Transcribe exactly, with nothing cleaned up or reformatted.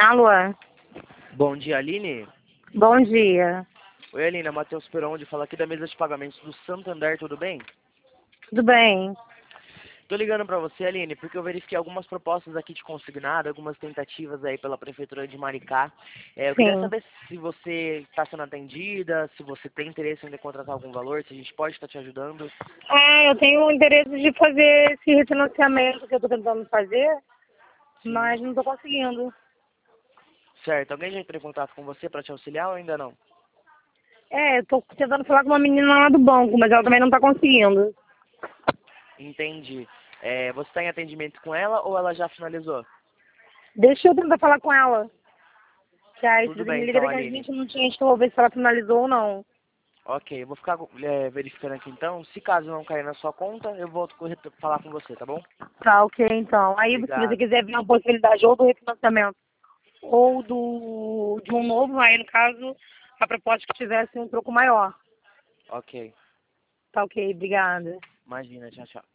Alô? Bom dia, Aline. Bom dia. Oi, Aline, é Matheus Peronde, fala aqui da mesa de pagamentos do Santander, tudo bem? Tudo bem? Tô ligando pra você, Aline, porque eu verifiquei algumas propostas aqui de consignado, algumas tentativas aí pela Prefeitura de Maricá. É, eu queria Sim. saber se você está sendo atendida, se você tem interesse em contratar algum valor, se a gente pode estar te ajudando. É, eu tenho interesse de fazer esse refinanciamento que eu estou tentando fazer, Sim. mas não estou conseguindo. Certo, alguém já entrou em contato com você para te auxiliar ou ainda não? É, eu estou tentando falar com uma menina lá do banco, mas ela também não está conseguindo. Entendi. É, você está em atendimento com ela ou ela já finalizou? Deixa eu tentar falar com ela. Que aí Tudo você me bem liga então, daqui a Aline. vinte minutinhos que eu vou ver se ela finalizou ou não. Ok, eu vou ficar é, verificando aqui então. Se caso não cair na sua conta, eu volto a correr- falar com você, tá bom? Tá, ok, então. Aí se você Obrigado. quiser ver uma possibilidade ou do refinanciamento ou do de um novo, aí no caso, a proposta que tivesse um troco maior. Ok. Tá ok, obrigada. Imagina, tchau, tchau.